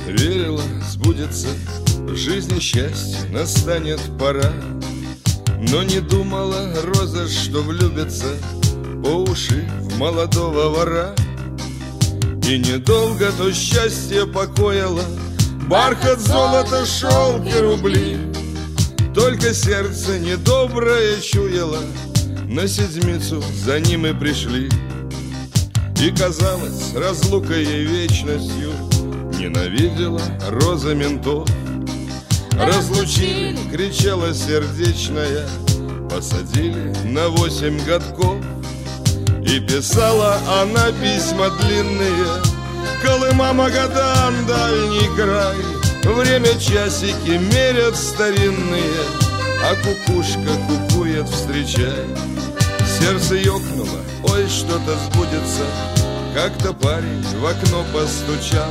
Верила, сбудется в жизни счастье, настанет пора. Но не думала роза, что влюбится по уши в молодого вора. И недолго то счастье покоило бархат, золото, шелк и рубли. Только сердце недоброе чуяло, на седмицу за ним и пришли. И казалось, разлука ей вечностью ненавидела роза ментов. Разлучили, кричала сердечная, посадили на 8 годков. И писала она письма длинные: Колыма, Магадан, дальний край. Время часики мерят старинные, а кукушка кукует, встречай. Сердце ёкнуло, ой, что-то сбудется. Как-то парень в окно постучал,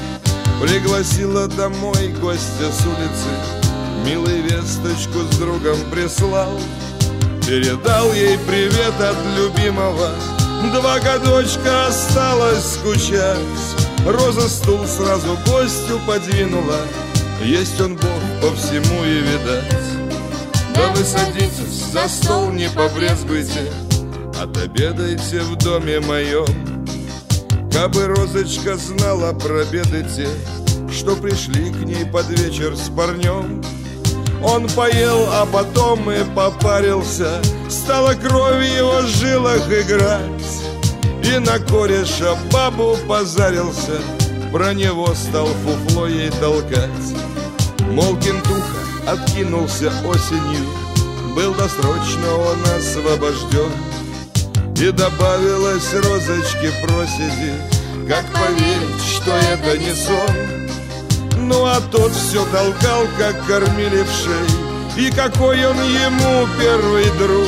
пригласила домой гостя с улицы, милый весточку с другом прислал. Передал ей привет от любимого, 2 годочка осталось скучать. Роза стул сразу гостю подвинула, есть он Бог по всему и видать. Да вы садитесь, за стол не побрезгуйте, отобедайте в доме моем. Кабы розочка знала про беды те, что пришли к ней под вечер с парнем. Он поел, а потом и попарился, стала кровь в его жилах играть. И на кореша бабу позарился, про него стал фуфло ей толкать. Мол, кентуха откинулся осенью, был досрочно он освобожден. И добавилась розочке проседи, как поверить, что это не сон. Ну а тот все толкал, как кормили в шей, и какой он ему первый друг.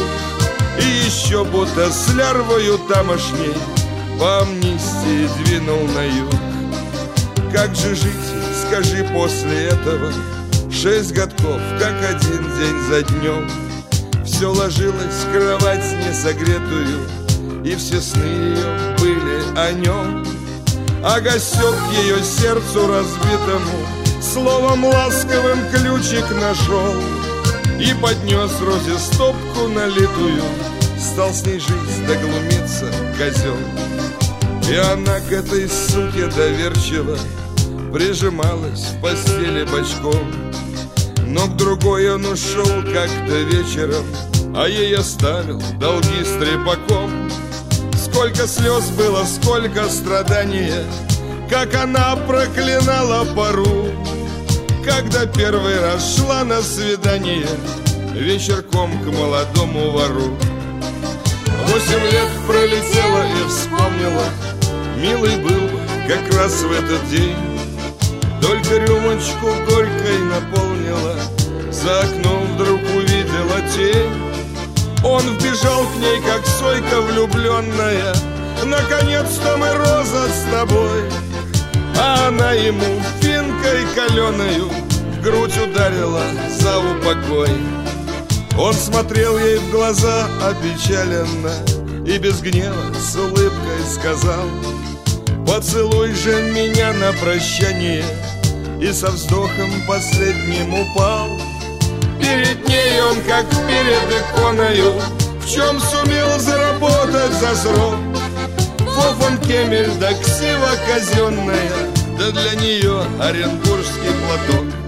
И еще будто с лярвою тамошней по амнистии двинул на юг. Как же жить, скажи, после этого? 6 годков, как один день за днем. Все ложилось в кровать несогретую, и все сны ее были о нем. А гостек ее сердцу разбитому словом ласковым ключик нашел и поднес розе стопку налитую, стал с ней жить, да глумиться козел. И она к этой суке доверчиво прижималась в постели бочком. Но к другой он ушел как-то вечером, а ей оставил долги с трепаком. Сколько слез было, сколько страдания, как она проклинала пору, когда первый раз шла на свидание вечерком к молодому вору. 8 лет пролетело и вспомнила, милый был как раз в этот день. Только рюмочку горькой наполнила, за окном вдруг увидела тень. Он вбежал к ней, как сойка влюбленная: наконец-то мы, Роза, с тобой. А она ему финкой каленою в грудь ударила за упокой. Он смотрел ей в глаза опечаленно и без гнева с улыбкой сказал: поцелуй же меня на прощание. И со вздохом последним упал. Перед ней он, как перед иконою, в чем сумел заработать за срок. Фофан Кемель да ксива казенная, да для нее оренбургский платок.